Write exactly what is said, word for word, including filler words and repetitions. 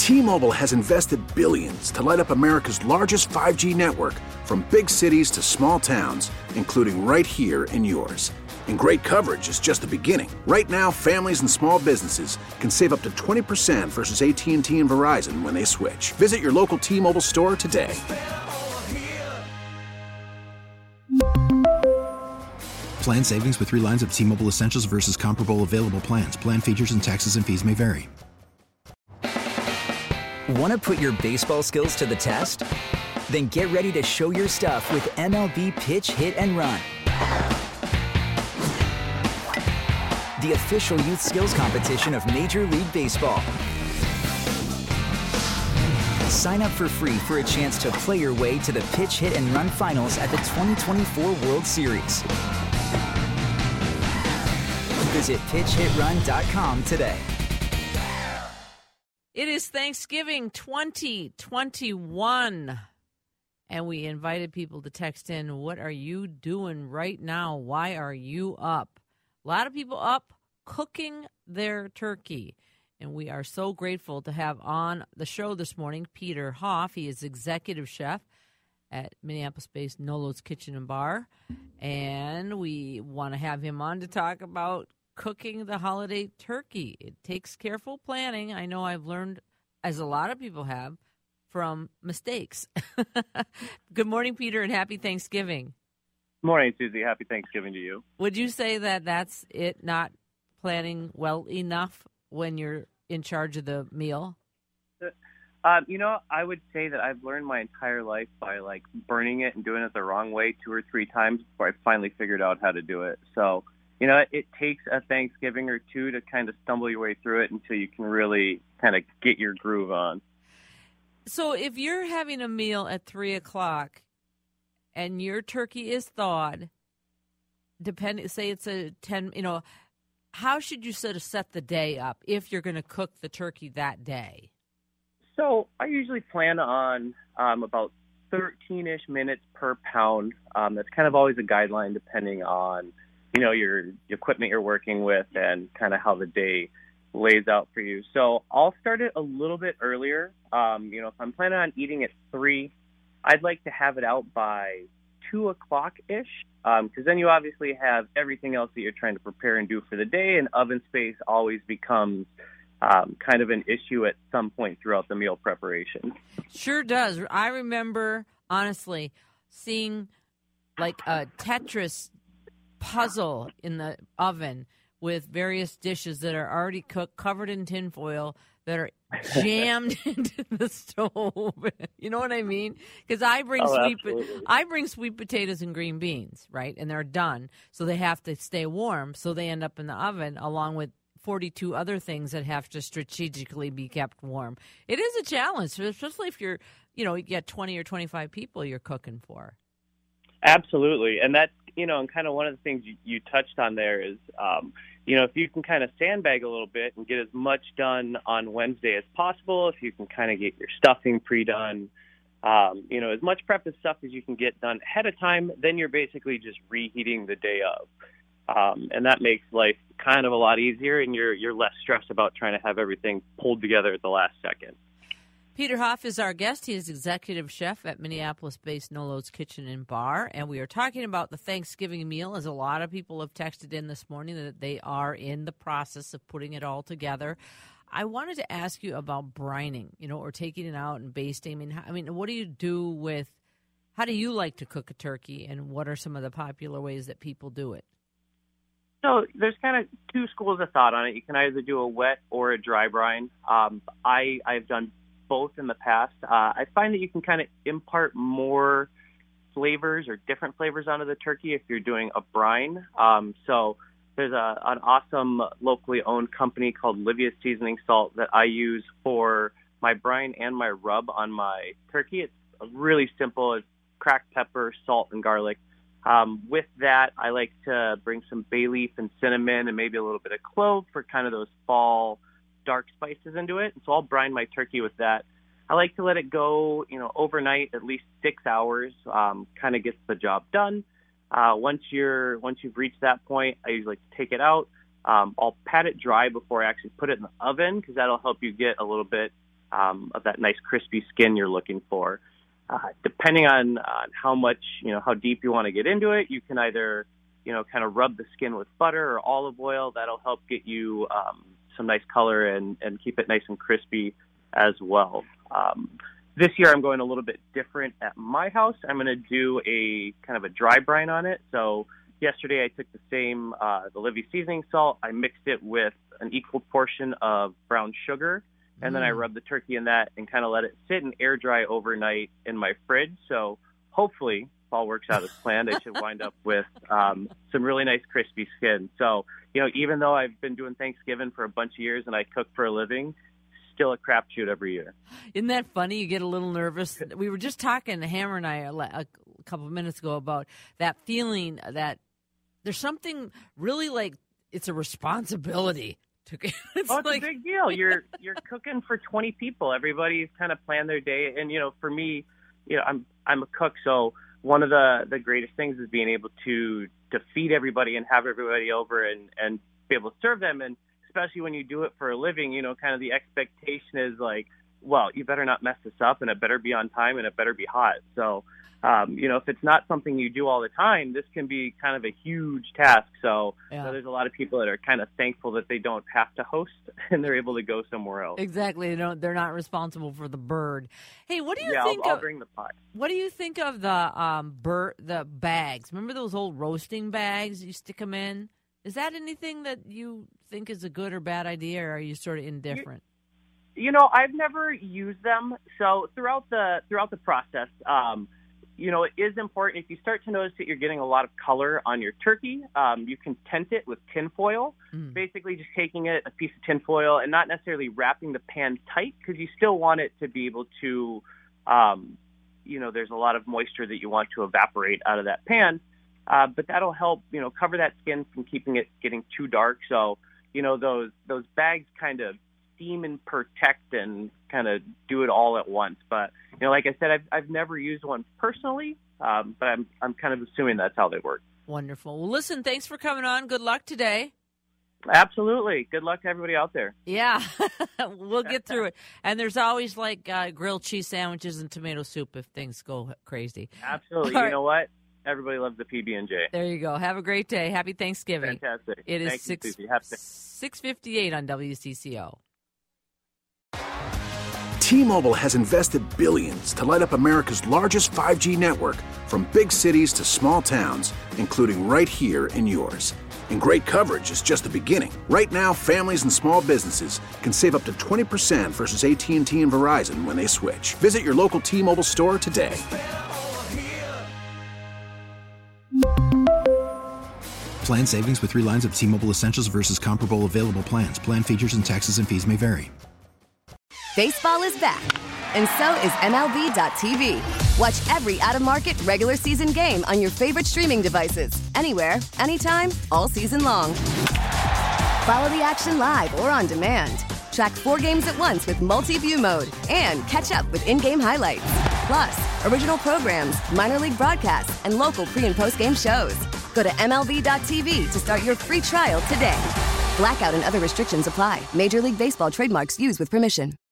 T-Mobile has invested billions to light up America's largest five G network, from big cities to small towns, including right here in yours. And great coverage is just the beginning. Right now, families and small businesses can save up to twenty percent versus A T and T and Verizon when they switch. Visit your local T-Mobile store today. Plan savings with three lines of T-Mobile Essentials versus comparable available plans. Plan features and taxes and fees may vary. Want to put your baseball skills to the test? Then get ready to show your stuff with M L B Pitch, Hit, and Run. The official youth skills competition of Major League Baseball. Sign up for free for a chance to play your way to the Pitch, Hit, and Run finals at the twenty twenty-four World Series. Visit pitch hit run dot com today. It is Thanksgiving twenty twenty-one, and we invited people to text in, what are you doing right now? Why are you up? A lot of people up cooking their turkey, and we are so grateful to have on the show this morning Peter Hoff. He is executive chef at Minneapolis-based Nolo's Kitchen and Bar, and we want to have him on to talk about cooking the holiday turkey. It takes careful planning. I know I've learned, as a lot of people have, from mistakes. Good morning, Peter, and happy Thanksgiving. Morning, Susie. Happy Thanksgiving to you. Would you say that that's it, not planning well enough when you're in charge of the meal? Um, you know, I would say that I've learned my entire life by, like, burning it and doing it the wrong way two or three times before I finally figured out how to do it. So, you know, it, it takes a Thanksgiving or two to kind of stumble your way through it until you can really kind of get your groove on. So if you're having a meal at three o'clock and your turkey is thawed, depending, say it's a ten, you know, how should you sort of set the day up if you're going to cook the turkey that day? So I usually plan on um, about thirteen-ish minutes per pound. Um, that's kind of always a guideline depending on, you know, your, your equipment you're working with and kind of how the day lays out for you. So I'll start it a little bit earlier. Um, you know, if I'm planning on eating at three, I'd like to have it out by two o'clock-ish, because um, then you obviously have everything else that you're trying to prepare and do for the day, and oven space always becomes um, kind of an issue at some point throughout the meal preparation. Sure does. I remember, honestly, seeing like a Tetris puzzle in the oven with various dishes that are already cooked, covered in tin foil, that are jammed into the stove. You know what I mean? Because I bring oh, sweet, absolutely. I bring sweet potatoes and green beans, right? And they're done, so they have to stay warm. So they end up in the oven along with forty-two other things that have to strategically be kept warm. It is a challenge, especially if you're, you know, you get twenty or twenty-five people you're cooking for. Absolutely, and that's, you know, and kind of one of the things you, you touched on there is, um, you know, if you can kind of sandbag a little bit and get as much done on Wednesday as possible, if you can kind of get your stuffing pre-done, um, you know, as much prep and stuff as you can get done ahead of time, then you're basically just reheating the day of. Um, and that makes life kind of a lot easier, and you're you're less stressed about trying to have everything pulled together at the last second. Peter Hoff is our guest. He is executive chef at Minneapolis-based Nolo's Kitchen and Bar, and we are talking about the Thanksgiving meal, as a lot of people have texted in this morning that they are in the process of putting it all together. I wanted to ask you about brining, you know, or taking it out and basting. I mean, I mean, what do you do with, how do you like to cook a turkey, and what are some of the popular ways that people do it? So there's kind of two schools of thought on it. You can either do a wet or a dry brine. Um, I, I've done both in the past. Uh, I find that you can kind of impart more flavors or different flavors onto the turkey if you're doing a brine. Um, so there's a, an awesome locally owned company called Livia's Seasoning Salt that I use for my brine and my rub on my turkey. It's really simple. It's cracked pepper, salt, and garlic. Um, with that, I like to bring some bay leaf and cinnamon and maybe a little bit of clove for kind of those fall dark spices into it. And so I'll brine my turkey with that. I like to let it go, you know, overnight, at least six hours, um, kind of gets the job done. Uh, once you're, once you've reached that point, I usually like to take it out. Um, I'll pat it dry before I actually put it in the oven, because that'll help you get a little bit um, of that nice crispy skin you're looking for. Uh, depending on, on how much, you know, how deep you want to get into it, you can either, you know, kind of rub the skin with butter or olive oil. That'll help get you um, some nice color and, and keep it nice and crispy as well. Um, this year I'm going a little bit different at my house. I'm going to do a kind of a dry brine on it. So yesterday I took the same, uh, the Livy seasoning salt. I mixed it with an equal portion of brown sugar. And then I rubbed the turkey in that and kind of let it sit and air dry overnight in my fridge. So hopefully, if all works out as planned, I should wind up with um, some really nice crispy skin. So, you know, even though I've been doing Thanksgiving for a bunch of years and I cook for a living, still a crapshoot every year. Isn't that funny? You get a little nervous. We were just talking, Hammer and I, a, a couple of minutes ago about that feeling that there's something really like it's a responsibility. It's oh, it's like... a big deal. You're you're cooking for twenty people. Everybody's kind of planned their day, and you know, for me, you know, I'm I'm a cook, so one of the, the greatest things is being able to to feed everybody and have everybody over and and be able to serve them. And especially when you do it for a living, you know, kind of the expectation is like, well, you better not mess this up, and it better be on time, and it better be hot. So. Um, you know, if it's not something you do all the time, this can be kind of a huge task. So, yeah. so there's a lot of people that are kind of thankful that they don't have to host and they're able to go somewhere else. Exactly. They don't, they're not responsible for the bird. Hey, what do you yeah, think I'll, of, I'll bring the pot. What do you think of the um bird, the bags? Remember those old roasting bags? You stick them in. Is that anything that you think is a good or bad idea, or are you sort of indifferent? You, you know, I've never used them. So throughout the throughout the process, um, you know, it is important. If you start to notice that you're getting a lot of color on your turkey, um, you can tent it with tinfoil. Mm. Basically just taking it, a piece of tinfoil, and not necessarily wrapping the pan tight because you still want it to be able to, um, you know, there's a lot of moisture that you want to evaporate out of that pan. Uh, but that'll help, you know, cover that skin from keeping it getting too dark. So, you know, those those bags kind of steam and protect and kind of do it all at once. But, you know, like I said, I've, I've never used one personally, um, but I'm I'm kind of assuming that's how they work. Wonderful. Well, listen, thanks for coming on. Good luck today. Absolutely. Good luck to everybody out there. Yeah, we'll get through it. And there's always like uh, grilled cheese sandwiches and tomato soup if things go crazy. Absolutely. All you right. know what? Everybody loves the P B and J. There you go. Have a great day. Happy Thanksgiving. Fantastic. It is Thank six, you, Susie. Happy- six fifty-eight on W C C O. T-Mobile has invested billions to light up America's largest five G network, from big cities to small towns, including right here in yours. And great coverage is just the beginning. Right now, families and small businesses can save up to twenty percent versus A T and T and Verizon when they switch. Visit your local T-Mobile store today. Plan savings with three lines of T-Mobile Essentials versus comparable available plans. Plan features and taxes and fees may vary. Baseball is back, and so is M L B dot T V. Watch every out-of-market regular season game on your favorite streaming devices, anywhere, anytime, all season long. Follow the action live or on demand. Track four games at once with multi-view mode and catch up with in-game highlights. Plus, original programs, minor league broadcasts, and local pre- and post-game shows. Go to M L B dot T V to start your free trial today. Blackout and other restrictions apply. Major League Baseball trademarks used with permission.